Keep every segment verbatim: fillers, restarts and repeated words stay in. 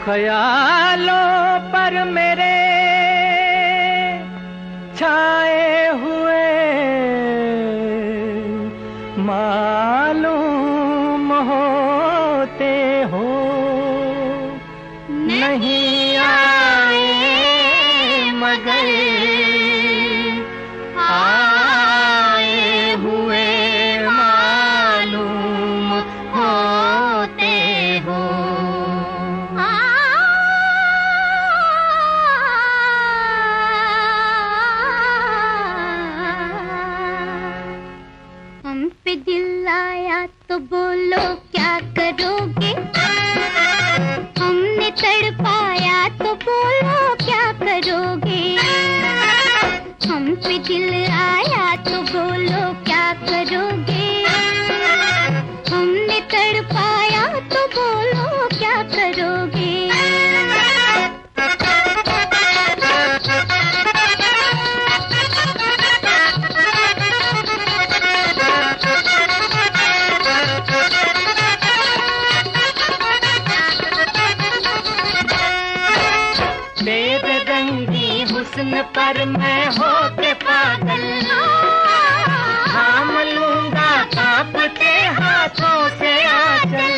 ख्यालों पर मेरे छाए हुए मालूम होते हो, नहीं आए मगर आए हुए मालूम होते हो। हम पे दिल आया तो बोलो क्या करोगे, हमने तड़पाया तो बोलो क्या करोगे। हम पे दिल आया तो बोलो क्या करोगे, हमने तड़पाया तो बोलो क्या करोगे। तेरे रंगी हुस्न पर मैं होके पागल, थाम लूंगा कांपते हाथों से आंचल।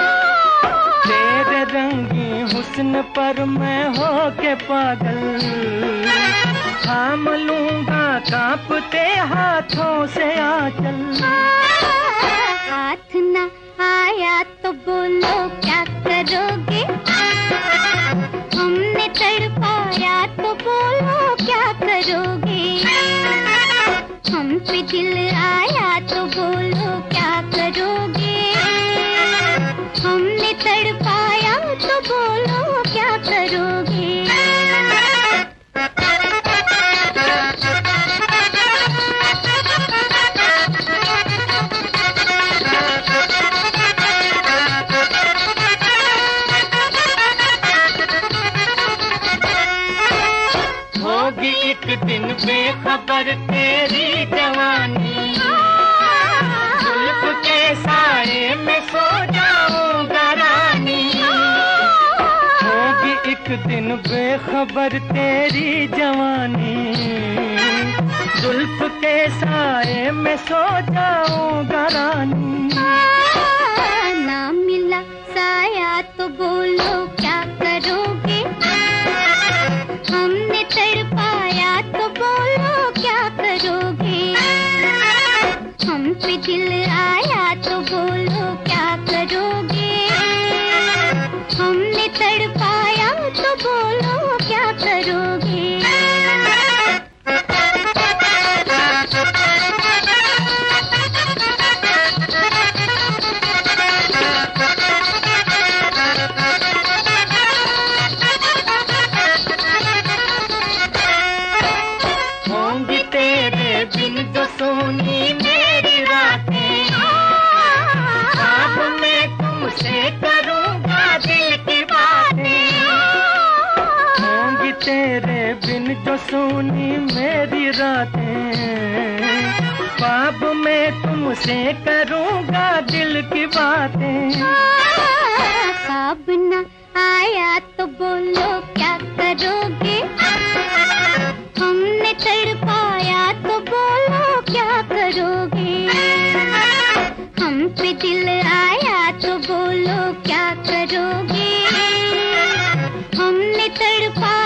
तेरे रंगी हुस्न पर मैं होके पागल, थाम लूंगा कांपते हाथों से आंचल। हाथ ना आया तो बोलो क्या करोगे, हमने तड़पाया तो बोलो क्या करोगे। हम पे दिल आया तो बोलो क्या करोगे, हमने तड़पाया तो बोलो क्या करोगे। होगी एक दिन बेखबर तेरी जवानी, जुल्फ के साए में सो जाऊंगा रानी। होगी एक दिन बेखबर तेरी जवानी, जुल्फ के साए में सो जाऊंगा रानी। ना मिला साया तो बोलो क्या करोगे, हमने तड़पाया तो बोलो क्या करोगे। हम पे दिल आया तो बोलो क्या करोगे, हमने तड़पाया तो बोलो क्या करोगे। बिन जो सोनी मेरी रातें, ख्वाब में तुमसे करूँगा दिल की बातें। होंगी तेरे बिन जो सोनी मेरी रातें, ख्वाब में तुमसे करूँगा दिल की बातें। ख्वाब न आया तो बोलो क्या करोगे, हमने तड़पाया तो बोलो क्या करोगे। हम पे दिल आया तो बोलो क्या करोगे, हमने तड़पाया